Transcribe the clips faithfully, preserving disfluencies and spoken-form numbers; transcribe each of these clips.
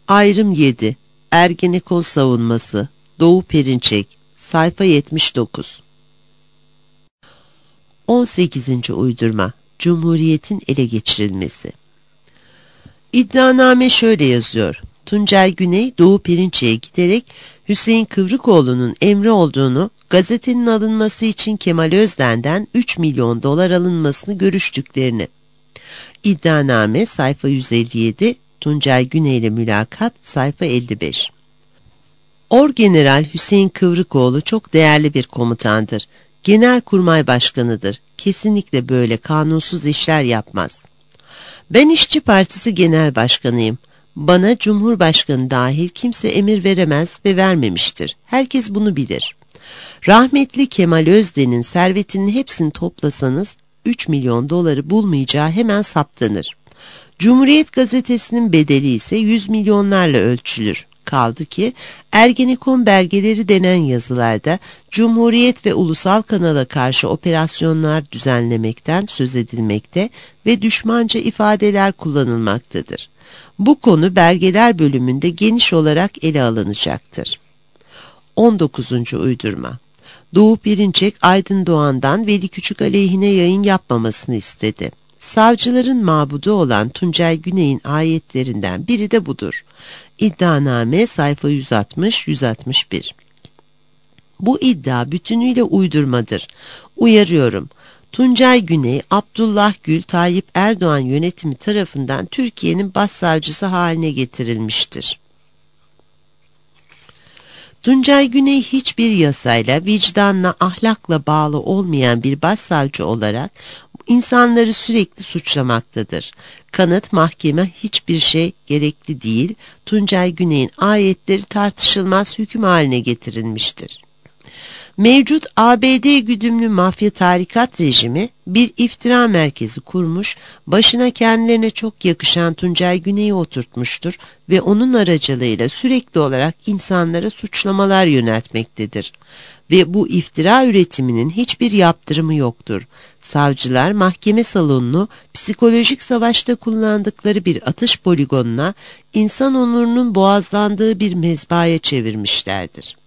Ayrım yedi. Ergenekon savunması. Doğu Perinçek. Sayfa yetmiş dokuz. on sekizinci uydurma. Cumhuriyetin ele geçirilmesi. İddianame şöyle yazıyor. Tuncay Güney, Doğu Perinçek'e giderek Hüseyin Kıvrıkoğlu'nun emri olduğunu, gazetenin alınması için Kemal Özden'den üç milyon dolar alınmasını görüştüklerini. İddianame sayfa yüz elli yedi, Tuncay Güney ile mülakat sayfa elli beş. Orgeneral Hüseyin Kıvrıkoğlu çok değerli bir komutandır. Genelkurmay Başkanıdır. Kesinlikle böyle kanunsuz işler yapmaz. Ben İşçi Partisi Genel Başkanıyım. Bana Cumhurbaşkanı dahil kimse emir veremez ve vermemiştir. Herkes bunu bilir. Rahmetli Kemal Özden'in servetinin hepsini toplasanız üç milyon doları bulmayacağı hemen saptanır. Cumhuriyet Gazetesi'nin bedeli ise yüz milyonlarla ölçülür. Kaldı ki Ergenekon belgeleri denen yazılarda Cumhuriyet ve ulusal kanala karşı operasyonlar düzenlemekten söz edilmekte ve düşmanca ifadeler kullanılmaktadır. Bu konu belgeler bölümünde geniş olarak ele alınacaktır. on dokuzuncu uydurma. Doğu Perinçek Aydın Doğan'dan Veli Küçük aleyhine yayın yapmamasını istedi. Savcıların mabudu olan Tuncay Güney'in ayetlerinden biri de budur. İddianame sayfa yüz altmış yüz altmış bir. Bu iddia bütünüyle uydurmadır. Uyarıyorum. Tuncay Güney, Abdullah Gül, Tayyip Erdoğan yönetimi tarafından Türkiye'nin başsavcısı haline getirilmiştir. Tuncay Güney hiçbir yasayla, vicdanla, ahlakla bağlı olmayan bir başsavcı olarak insanları sürekli suçlamaktadır. Kanıt, mahkeme hiçbir şey gerekli değil. Tuncay Güney'in ayetleri tartışılmaz hüküm haline getirilmiştir. Mevcut A B D güdümlü mafya tarikat rejimi bir iftira merkezi kurmuş, başına kendilerine çok yakışan Tuncay Güney'i oturtmuştur ve onun aracılığıyla sürekli olarak insanlara suçlamalar yöneltmektedir. Ve bu iftira üretiminin hiçbir yaptırımı yoktur. Savcılar mahkeme salonunu psikolojik savaşta kullandıkları bir atış poligonuna, insan onurunun boğazlandığı bir mezbahaya çevirmişlerdir.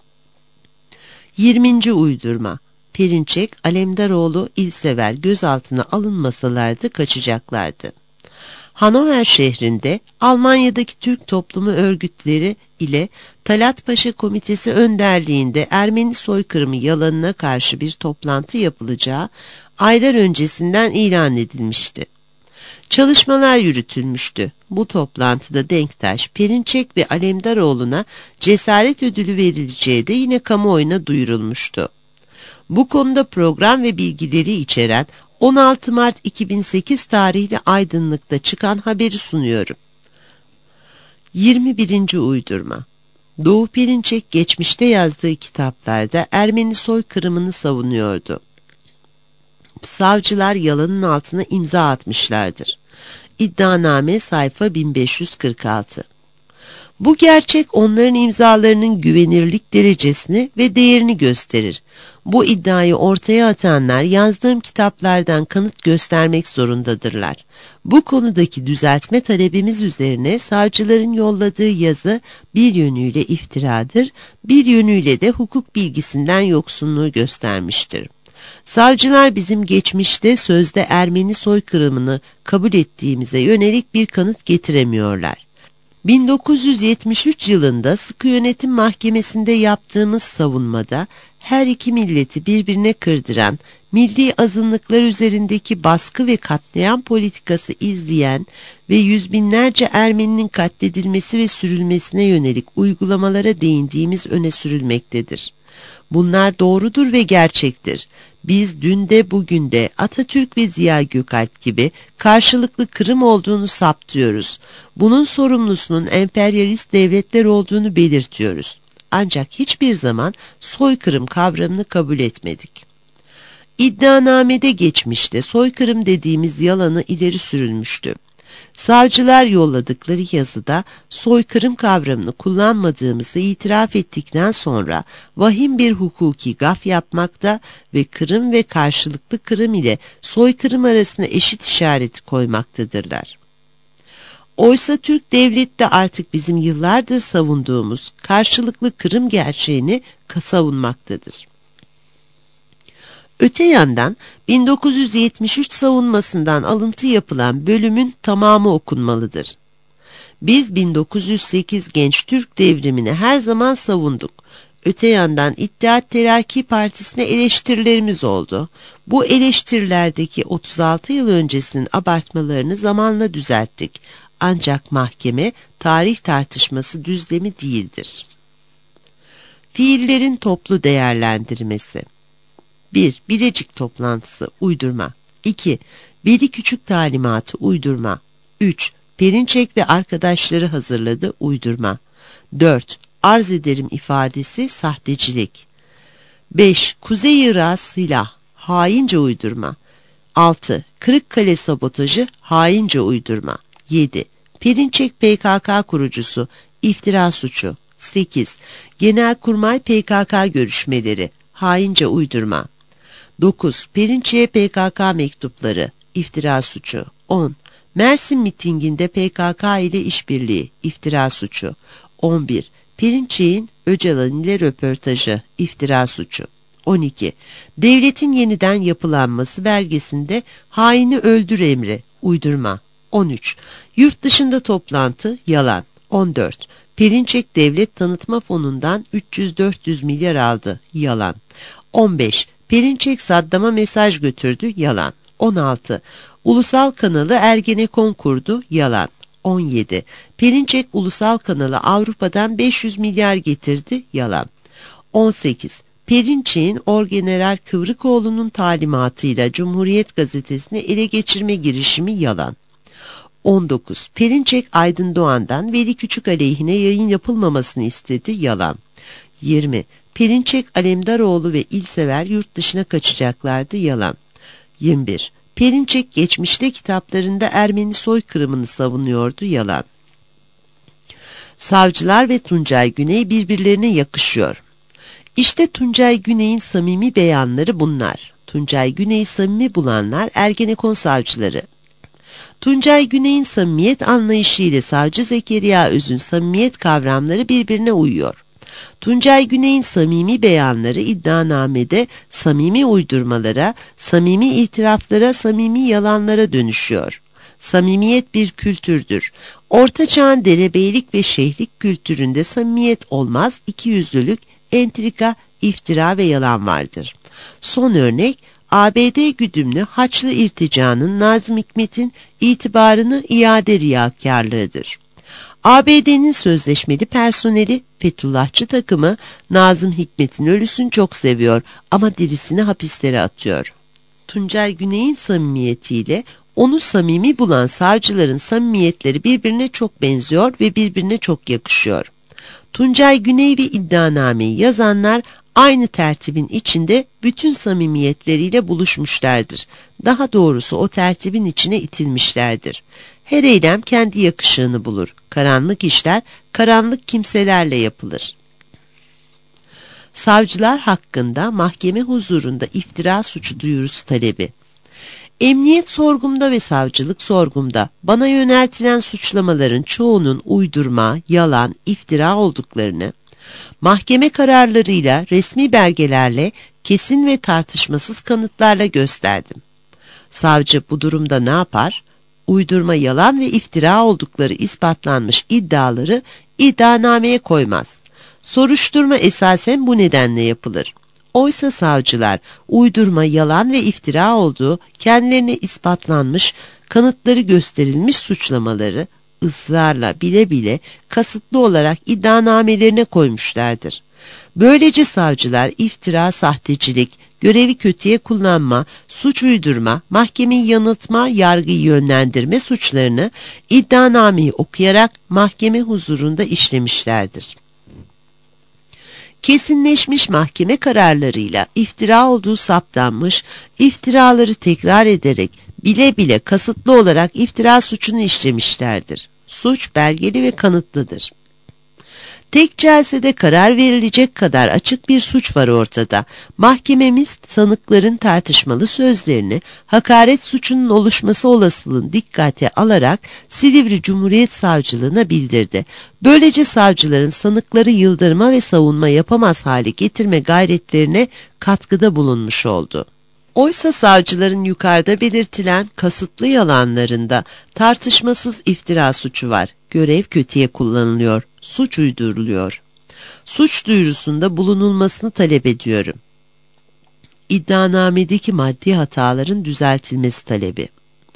yirminci uydurma. Perinçek, Alemdaroğlu, İlsever gözaltına alınmasalardı kaçacaklardı. Hanover şehrinde Almanya'daki Türk toplumu örgütleri ile Talat Paşa Komitesi önderliğinde Ermeni soykırımı yalanına karşı bir toplantı yapılacağı aylar öncesinden ilan edilmişti. Çalışmalar yürütülmüştü. Bu toplantıda Denktaş, Perinçek ve Alemdaroğlu'na cesaret ödülü verileceği de yine kamuoyuna duyurulmuştu. Bu konuda program ve bilgileri içeren on altı Mart iki bin sekiz tarihli Aydınlık'ta çıkan haberi sunuyorum. yirmi birinci uydurma. Doğu Perinçek geçmişte yazdığı kitaplarda Ermeni soykırımını savunuyordu. Savcılar yalanın altına imza atmışlardır. İddianame sayfa bin beş yüz kırk altı. Bu gerçek onların imzalarının güvenirlik derecesini ve değerini gösterir. Bu iddiayı ortaya atanlar yazdığım kitaplardan kanıt göstermek zorundadırlar. Bu konudaki düzeltme talebimiz üzerine savcıların yolladığı yazı bir yönüyle iftiradır, bir yönüyle de hukuk bilgisinden yoksunluğu göstermiştir. Savcılar bizim geçmişte sözde Ermeni soykırımını kabul ettiğimize yönelik bir kanıt getiremiyorlar. bin dokuz yüz yetmiş üç yılında Sıkı Yönetim Mahkemesi'nde yaptığımız savunmada her iki milleti birbirine kırdıran, milli azınlıklar üzerindeki baskı ve katliam politikası izleyen ve yüz binlerce Ermeninin katledilmesi ve sürülmesine yönelik uygulamalara değindiğimiz öne sürülmektedir. Bunlar doğrudur ve gerçektir. Biz dün de bugün de Atatürk ve Ziya Gökalp gibi karşılıklı kırım olduğunu saptıyoruz. Bunun sorumlusunun emperyalist devletler olduğunu belirtiyoruz. Ancak hiçbir zaman soykırım kavramını kabul etmedik. İddianamede geçmişte soykırım dediğimiz yalanı ileri sürülmüştü. Savcılar yolladıkları yazıda soykırım kavramını kullanmadığımızı itiraf ettikten sonra vahim bir hukuki gaf yapmakta ve kırım ve karşılıklı kırım ile soykırım arasında eşit işareti koymaktadırlar. Oysa Türk devleti de artık bizim yıllardır savunduğumuz karşılıklı Kırım gerçeğini savunmaktadır. Öte yandan bin dokuz yüz yetmiş üç savunmasından alıntı yapılan bölümün tamamı okunmalıdır. Biz bin dokuz yüz sekiz Genç Türk Devrimini her zaman savunduk. Öte yandan İttihat Terakki Partisi'ne eleştirilerimiz oldu. Bu eleştirilerdeki otuz altı yıl öncesinin abartmalarını zamanla düzelttik. Ancak mahkeme tarih tartışması düzlemi değildir. Fiillerin toplu değerlendirmesi. bir. Bilecik toplantısı uydurma. iki. Veli Küçük talimatı uydurma. üç. Perinçek ve arkadaşları hazırladı uydurma. dört. Arz ederim ifadesi sahtecilik. beş. Kuzey Irak silah haince uydurma. altı. Kırıkkale sabotajı haince uydurma. yedi. Perinçek P K K kurucusu iftira suçu. sekiz. Genelkurmay P K K görüşmeleri haince uydurma. dokuz. Perinçek'e P K K mektupları iftira suçu. on. Mersin mitinginde P K K ile işbirliği iftira suçu. on bir. Perinçek'in Öcalan ile röportajı iftira suçu. on iki. Devletin yeniden yapılanması belgesinde haini öldür emri uydurma. on üç. Yurt dışında toplantı yalan. on dört. Perinçek Devlet Tanıtma Fonu'ndan üç yüz dört yüz milyar aldı yalan. on beş. Perinçek Saddam'a mesaj götürdü yalan. on altı. Ulusal kanalı Ergenekon kurdu yalan. on yedi. Perinçek Ulusal kanalı Avrupa'dan beş yüz milyar getirdi yalan. on sekiz. Perinçek'in Orgeneral Kıvrıkoğlu'nun talimatıyla Cumhuriyet Gazetesi'ni ele geçirme girişimi yalan. on dokuz. Perinçek Aydın Doğan'dan Veli Küçük aleyhine yayın yapılmamasını istedi yalan. yirmi. Perinçek Alemdaroğlu ve İlsever yurt dışına kaçacaklardı yalan. yirmi bir. Perinçek geçmişte kitaplarında Ermeni soykırımını savunuyordu yalan. Savcılar ve Tuncay Güney birbirlerine yakışıyor. İşte Tuncay Güney'in samimi beyanları bunlar. Tuncay Güney'i samimi bulanlar Ergenekon savcıları. Tuncay Güney'in samimiyet anlayışı ile Savcı Zekeriya Öz'ün samimiyet kavramları birbirine uyuyor. Tuncay Güney'in samimi beyanları iddianamede samimi uydurmalara, samimi itiraflara, samimi yalanlara dönüşüyor. Samimiyet bir kültürdür. Orta Çağ'ın derebeylik ve şeyhlik kültüründe samimiyet olmaz, ikiyüzlülük, entrika, iftira ve yalan vardır. Son örnek, A B D güdümlü Haçlı irticanın Nazım Hikmet'in itibarını iade riyakarlığıdır. A B D'nin sözleşmeli personeli Fethullahçı takımı Nazım Hikmet'in ölüsünü çok seviyor ama dirisini hapislere atıyor. Tuncay Güney'in samimiyetiyle onu samimi bulan savcıların samimiyetleri birbirine çok benziyor ve birbirine çok yakışıyor. Tuncay Güney ve iddianameyi yazanlar aynı tertibin içinde bütün samimiyetleriyle buluşmuşlardır. Daha doğrusu o tertibin içine itilmişlerdir. Her eylem kendi yakışığını bulur. Karanlık işler karanlık kimselerle yapılır. Savcılar hakkında mahkeme huzurunda iftira suçu duyurusu talebi. Emniyet sorgumda ve savcılık sorgumda bana yöneltilen suçlamaların çoğunun uydurma, yalan, iftira olduklarını, mahkeme kararlarıyla, resmi belgelerle, kesin ve tartışmasız kanıtlarla gösterdim. Savcı bu durumda ne yapar? Uydurma, yalan ve iftira oldukları ispatlanmış iddiaları iddianameye koymaz. Soruşturma esasen bu nedenle yapılır. Oysa savcılar uydurma, yalan ve iftira olduğu kendilerine ispatlanmış, kanıtları gösterilmiş suçlamaları ısrarla bile bile kasıtlı olarak iddianamelerine koymuşlardır. Böylece savcılar iftira, sahtecilik, görevi kötüye kullanma, suç uydurma, mahkemeyi yanıltma, yargıyı yönlendirme suçlarını iddianameyi okuyarak mahkeme huzurunda işlemişlerdir. Kesinleşmiş mahkeme kararlarıyla iftira olduğu saptanmış, iftiraları tekrar ederek bile bile kasıtlı olarak iftira suçunu işlemişlerdir. Suç belgeli ve kanıtlıdır. Tek celsede karar verilecek kadar açık bir suç var ortada. Mahkememiz sanıkların tartışmalı sözlerini hakaret suçunun oluşması olasılığını dikkate alarak Silivri Cumhuriyet Savcılığına bildirdi. Böylece savcıların sanıkları yıldırma ve savunma yapamaz hale getirme gayretlerine katkıda bulunmuş oldu. Oysa savcıların yukarıda belirtilen kasıtlı yalanlarında tartışmasız iftira suçu var. Görev kötüye kullanılıyor, suç uyduruluyor. Suç duyurusunda bulunulmasını talep ediyorum. İddianamedeki maddi hataların düzeltilmesi talebi.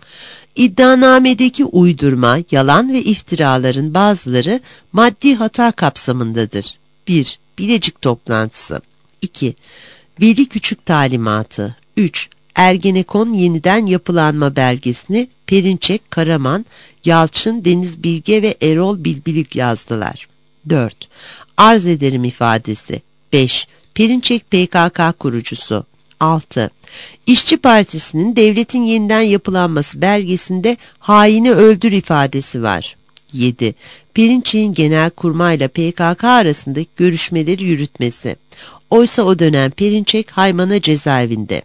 İddianamedeki uydurma, yalan ve iftiraların bazıları maddi hata kapsamındadır. bir. Bilecik toplantısı. iki. Veli Küçük talimatı. üç. Ergenekon yeniden yapılanma belgesini Perinçek, Karaman, Yalçın, Deniz Bilge ve Erol Bilbilik yazdılar. dört. Arz ederim ifadesi. beş. Perinçek P K K kurucusu. altı. İşçi Partisi'nin devletin yeniden yapılanması belgesinde haini öldür ifadesi var. yedi. Perinçek'in Genelkurmay'la P K K arasındaki görüşmeleri yürütmesi. Oysa o dönem Perinçek Haymana cezaevinde.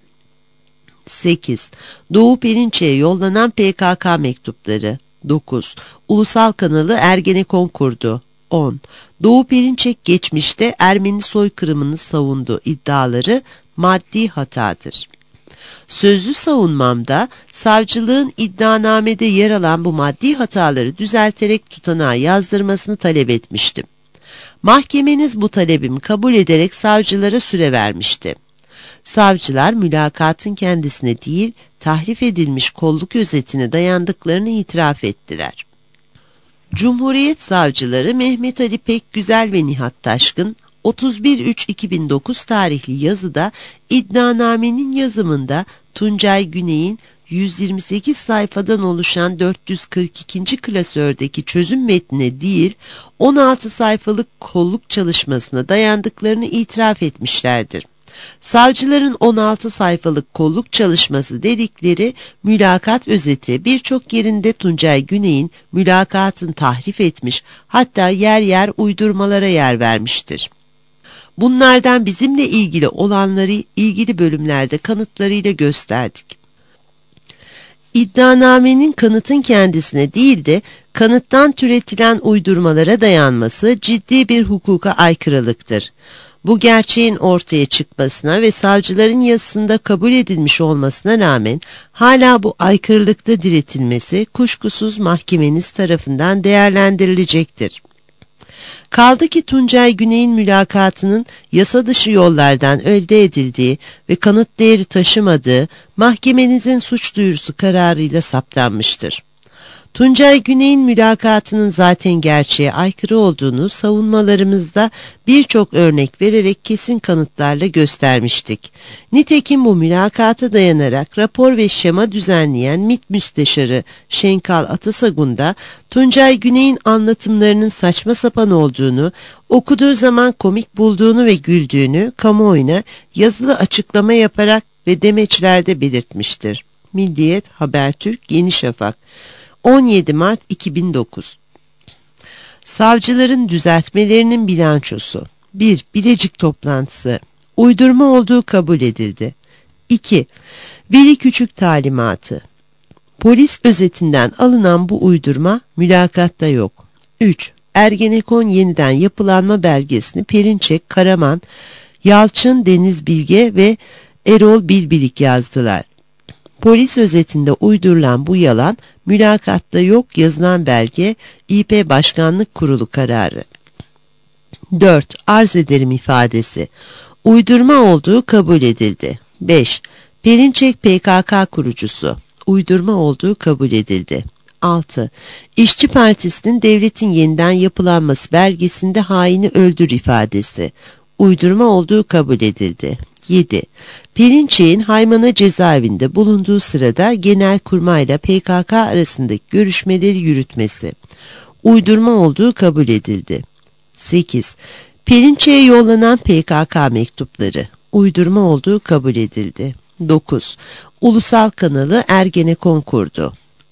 sekiz. Doğu Perinçek'e yollanan P K K mektupları. dokuz. Ulusal kanalı Ergenekon kurdu. on. Doğu Perinçek geçmişte Ermeni soykırımını savundu iddiaları maddi hatadır. Sözlü savunmamda savcılığın iddianamede yer alan bu maddi hataları düzelterek tutanağa yazdırmasını talep etmiştim. Mahkemeniz bu talebimi kabul ederek savcılara süre vermişti. Savcılar mülakatın kendisine değil, tahrif edilmiş kolluk özetine dayandıklarını itiraf ettiler. Cumhuriyet savcıları Mehmet Ali Pekgüzel ve Nihat Taşkın, otuz bir üç iki bin dokuz tarihli yazıda iddianamenin yazımında Tuncay Güney'in yüz yirmi sekiz sayfadan oluşan dört yüz kırk ikinci klasördeki çözüm metnine değil, on altı sayfalık kolluk çalışmasına dayandıklarını itiraf etmişlerdir. Savcıların on altı sayfalık kolluk çalışması dedikleri mülakat özeti birçok yerinde Tuncay Güney'in mülakatını tahrif etmiş, hatta yer yer uydurmalara yer vermiştir. Bunlardan bizimle ilgili olanları ilgili bölümlerde kanıtlarıyla gösterdik. İddianamenin kanıtın kendisine değil de kanıttan türetilen uydurmalara dayanması ciddi bir hukuka aykırılıktır. Bu gerçeğin ortaya çıkmasına ve savcıların yazısında kabul edilmiş olmasına rağmen hala bu aykırılıkta diretilmesi kuşkusuz mahkemeniz tarafından değerlendirilecektir. Kaldı ki Tuncay Güney'in mülakatının yasa dışı yollardan elde edildiği ve kanıt değeri taşımadığı mahkemenizin suç duyurusu kararıyla saptanmıştır. Tuncay Güney'in mülakatının zaten gerçeğe aykırı olduğunu savunmalarımızda birçok örnek vererek kesin kanıtlarla göstermiştik. Nitekim bu mülakata dayanarak rapor ve şema düzenleyen MİT Müsteşarı Şenkal Atasagun da Tuncay Güney'in anlatımlarının saçma sapan olduğunu, okuduğu zaman komik bulduğunu ve güldüğünü kamuoyuna yazılı açıklama yaparak ve demeçlerde belirtmiştir. Milliyet, Habertürk, Yeni Şafak. on yedi Mart iki bin dokuz. Savcıların düzeltmelerinin bilançosu. bir. Bilecik toplantısı. Uydurma olduğu kabul edildi. iki. Veli Küçük talimatı. Polis özetinden alınan bu uydurma mülakatta yok. üç. Ergenekon yeniden yapılanma belgesini Perinçek, Karaman, Yalçın, Deniz Bilge ve Erol Bilbilik yazdılar. Polis özetinde uydurulan bu yalan mülakatta yok yazılan belge İ P Başkanlık Kurulu kararı. dört. Arz ederim ifadesi. Uydurma olduğu kabul edildi. beş. Perinçek P K K kurucusu. Uydurma olduğu kabul edildi. altı. İşçi Partisi'nin devletin yeniden yapılanması belgesinde haini öldür ifadesi. Uydurma olduğu kabul edildi. yedi. Perinçek'in Haymana cezaevinde bulunduğu sırada Genelkurmay'la P K K arasındaki görüşmeleri yürütmesi. Uydurma olduğu kabul edildi. sekiz. Perinçek'e yollanan P K K mektupları. Uydurma olduğu kabul edildi. dokuz. Ulusal kanalı Ergenekon kurdu.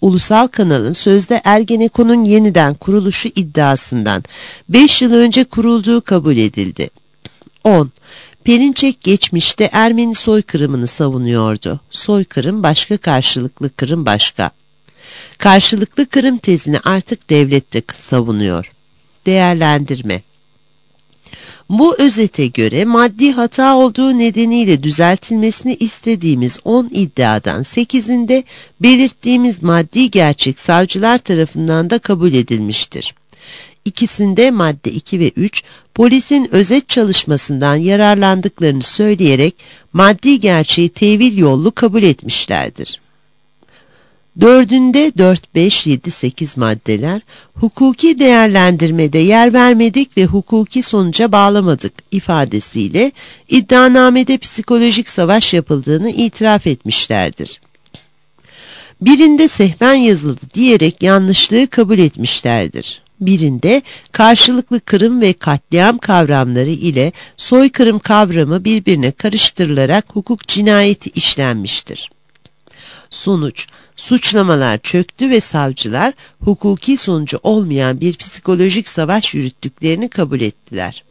Ulusal kanalın sözde Ergenekon'un yeniden kuruluşu iddiasından beş yıl önce kurulduğu kabul edildi. on. Perinçek geçmişte Ermeni soykırımını savunuyordu. Soykırım başka, karşılıklı Kırım başka. Karşılıklı Kırım tezini artık devlet de savunuyor. Değerlendirme. Bu özete göre maddi hata olduğu nedeniyle düzeltilmesini istediğimiz on iddiadan sekizinde belirttiğimiz maddi gerçek savcılar tarafından da kabul edilmiştir. İkisinde madde iki ve üç polisin özet çalışmasından yararlandıklarını söyleyerek maddi gerçeği tevil yollu kabul etmişlerdir. Dördünde dört, beş, yedi, sekiz maddeler hukuki değerlendirmede yer vermedik ve hukuki sonuca bağlamadık ifadesiyle iddianamede psikolojik savaş yapıldığını itiraf etmişlerdir. Birinde sehven yazıldı diyerek yanlışlığı kabul etmişlerdir. Birinde karşılıklı Kırım ve katliam kavramları ile soykırım kavramı birbirine karıştırılarak hukuk cinayeti işlenmiştir. Sonuç, suçlamalar çöktü ve savcılar hukuki sonucu olmayan bir psikolojik savaş yürüttüklerini kabul ettiler.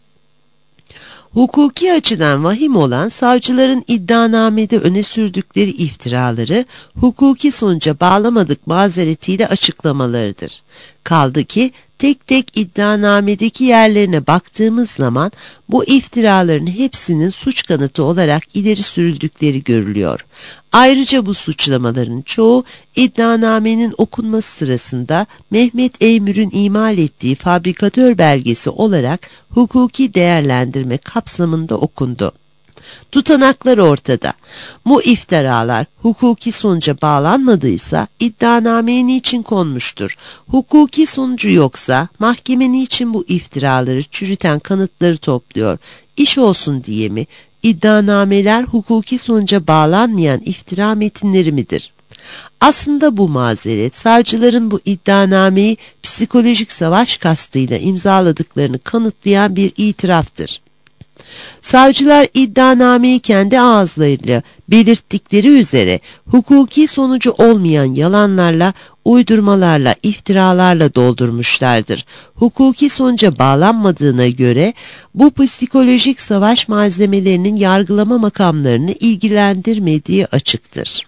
Hukuki açıdan vahim olan savcıların iddianamede öne sürdükleri iftiraları hukuki sonuca bağlamadık mazeretiyle açıklamalarıdır. Kaldı ki tek tek iddianamedeki yerlerine baktığımız zaman bu iftiraların hepsinin suç kanıtı olarak ileri sürüldükleri görülüyor. Ayrıca bu suçlamaların çoğu iddianamenin okunması sırasında Mehmet Eymür'ün imal ettiği fabrikatör belgesi olarak hukuki değerlendirme kapsamında okundu. Tutanaklar ortada. Bu iftiralar hukuki sonuca bağlanmadıysa iddianameye niçin konmuştur? Hukuki sonucu yoksa mahkeme niçin bu iftiraları çürüten kanıtları topluyor? İş olsun diye mi? İddianameler hukuki sonuca bağlanmayan iftira metinleri midir? Aslında bu mazeret savcıların bu iddianameyi psikolojik savaş kastıyla imzaladıklarını kanıtlayan bir itiraftır. Savcılar iddianameyi kendi ağızlarıyla belirttikleri üzere hukuki sonucu olmayan yalanlarla, uydurmalarla, iftiralarla doldurmuşlardır. Hukuki sonuca bağlanmadığına göre bu psikolojik savaş malzemelerinin yargılama makamlarını ilgilendirmediği açıktır.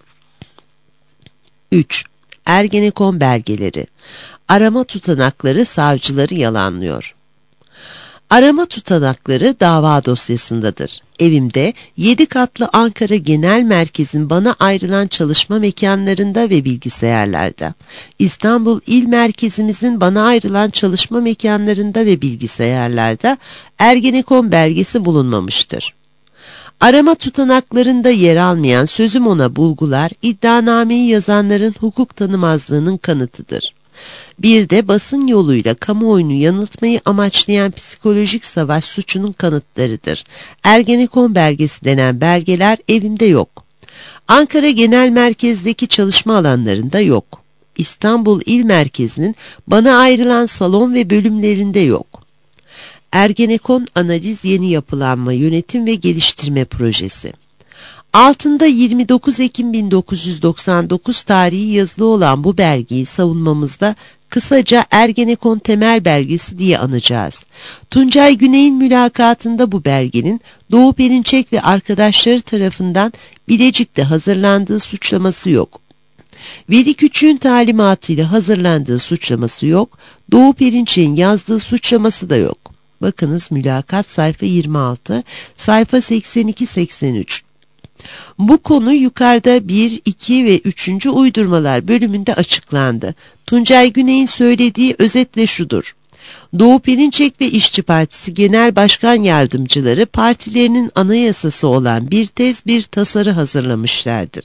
üç. Ergenekon belgeleri. Arama tutanakları savcıları yalanlıyor. Arama tutanakları dava dosyasındadır. Evimde yedi katlı Ankara Genel Merkez'in bana ayrılan çalışma mekanlarında ve bilgisayarlarda, İstanbul İl Merkezimizin bana ayrılan çalışma mekanlarında ve bilgisayarlarda Ergenekon belgesi bulunmamıştır. Arama tutanaklarında yer almayan sözüm ona bulgular, iddianameyi yazanların hukuk tanımazlığının kanıtıdır. Bir de basın yoluyla kamuoyunu yanıltmayı amaçlayan psikolojik savaş suçunun kanıtlarıdır. Ergenekon belgesi denen belgeler evimde yok. Ankara Genel Merkez'deki çalışma alanlarında yok. İstanbul İl Merkezi'nin bana ayrılan salon ve bölümlerinde yok. Ergenekon Analiz Yeni Yapılanma Yönetim ve Geliştirme Projesi. Altında yirmi dokuz Ekim bin dokuz yüz doksan dokuz tarihi yazılı olan bu belgeyi savunmamızda kısaca Ergenekon temel belgesi diye anacağız. Tuncay Güney'in mülakatında bu belgenin Doğu Perinçek ve arkadaşları tarafından Bilecik'te hazırlandığı suçlaması yok. Veli Küçük'ün talimatıyla hazırlandığı suçlaması yok. Doğu Perinçek'in yazdığı suçlaması da yok. Bakınız mülakat sayfa yirmi altı, sayfa seksen iki seksen üç. Bu konu yukarıda bir, iki ve üçüncü uydurmalar bölümünde açıklandı. Tuncay Güney'in söylediği özetle şudur. Doğu Perinçek ve İşçi Partisi Genel Başkan Yardımcıları partilerinin anayasası olan bir tez bir tasarı hazırlamışlardır.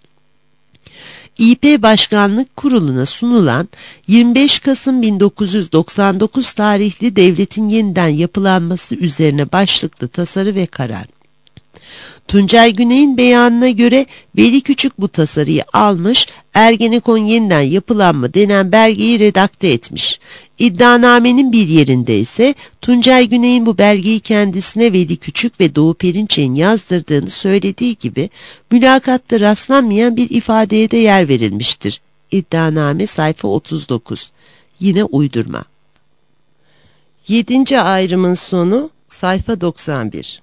İP Başkanlık Kurulu'na sunulan yirmi beş Kasım bin dokuz yüz doksan dokuz tarihli devletin yeniden yapılanması üzerine başlıklı tasarı ve karar. Tuncay Güney'in beyanına göre Veli Küçük bu tasarıyı almış, Ergenekon yeniden yapılanma denen belgeyi redakte etmiş. İddianamenin bir yerinde ise Tuncay Güney'in bu belgeyi kendisine Veli Küçük ve Doğu Perinçek'in yazdırdığını söylediği gibi mülakatta rastlanmayan bir ifadeye de yer verilmiştir. İddianame sayfa otuz dokuz. Yine uydurma. Yedinci ayrımın sonu sayfa doksan bir.